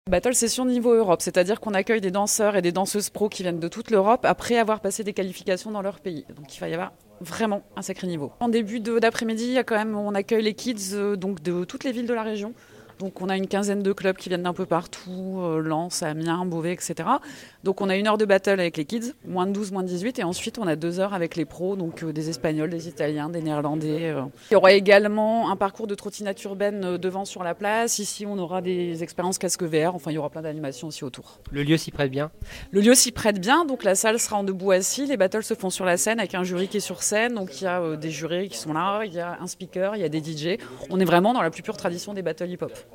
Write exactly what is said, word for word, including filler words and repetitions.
Battle Session niveau Europe, c'est-à-dire qu'on accueille des danseurs et des danseuses pros qui viennent de toute l'Europe après avoir passé des qualifications dans leur pays. Donc il va y avoir vraiment un sacré niveau. En début de, d'après-midi, il y a quand même, on accueille les kids euh, donc de toutes les villes de la région. Donc on a une quinzaine de clubs qui viennent d'un peu partout, euh, Lens, Amiens, Beauvais, et cetera. Donc on a une heure de battle avec les kids, moins de douze, moins de dix-huit, et ensuite on a deux heures avec les pros, donc euh, des Espagnols, des Italiens, des Néerlandais. Euh. Il y aura également un parcours de trottinette urbaine euh, devant sur la place. Ici on aura des expériences casque V R, enfin il y aura plein d'animations aussi autour. Le lieu s'y prête bien. Le lieu s'y prête bien, donc la salle sera en debout assis, les battles se font sur la scène avec un jury qui est sur scène, donc il y a euh, des jurés qui sont là, il y a un speaker, il y a des D J. On est vraiment dans la plus pure tradition des battles hip-hop.